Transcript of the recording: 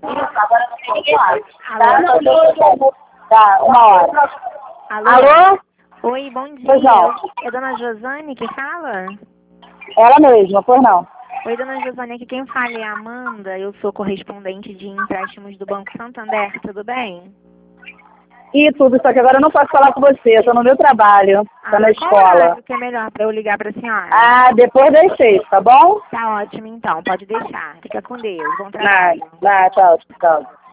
Isso, agora não tem ninguém mais. Alô? Tá, 1 hora. Alô? Alô? Oi, bom dia. Pois não. É dona Josane que fala? Ela mesma, pois não. Oi, dona Josane, aqui quem fala é a Amanda. Eu sou correspondente de empréstimos do Banco Santander, tudo bem? E tudo, só que agora eu não posso falar com você, eu tô no meu trabalho, tá na Qual escola. horário que é melhor para eu ligar para a senhora? Ah, depois das 6, tá bom? Tá ótimo então, pode deixar. Fica com Deus, bom trabalho. Tchau, tchau.